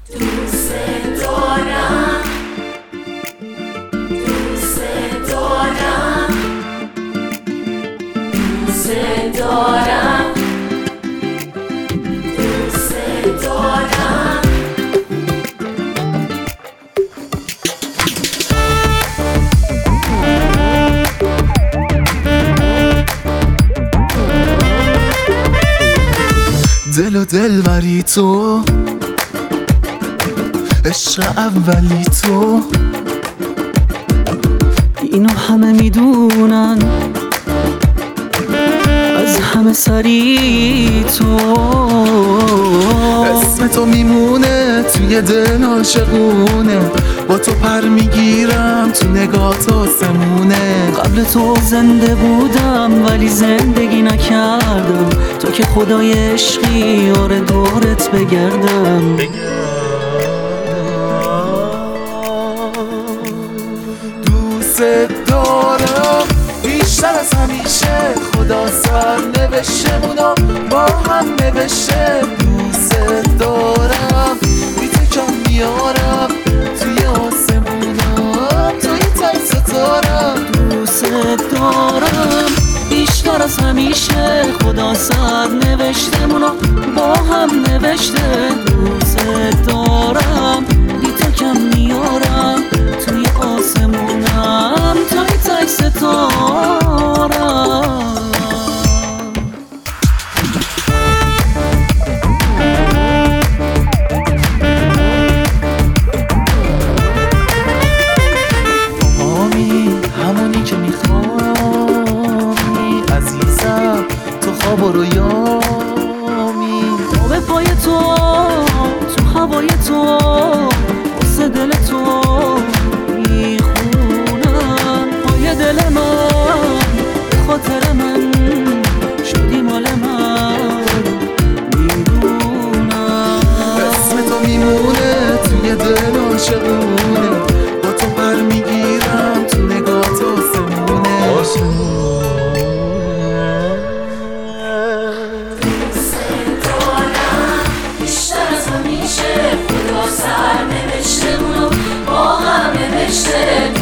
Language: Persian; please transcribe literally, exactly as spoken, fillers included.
دوست دارم، دوست دارم، دوست دارم، دوست دارم. دل و دلبری تو، عشق اولی تو، اینو همه میدونن، از همه سری تو. اسم تو میمونه توی دل عاشقونه، با تو پر میگیرم تو نگات آسمونه. قبل تو زنده بودم ولی زندگی نکردم، تو که خدای عشقی آره دورت بگردم. دوست دارم بیشتر از همیشه، خدا سر نوشتمونو با هم نوشته. دوست دارم بی تو کم میارم توی آسمونم، توی تای ستارم. دوست دارم بیشتر از همیشه، خدا سر نوشتمونو با هم نوشته. دوست دارم بی تو کم میارم توی آسمونم، توی تک ستارم. همونی که میخوایی عزیزم، تو خواب و رویامی. آب پای تو، تو هوای تو، واسه دل تو میخونم. پای دل من به خاطر من شدی مال من، میدونم. اسم تو میمونه توی دل عاشقونه، با تو پر میگیرم تو نگات آسمونه. دوست دارم بیشتر از همیشه، خدا سر نوشتمونو با هم نوشته.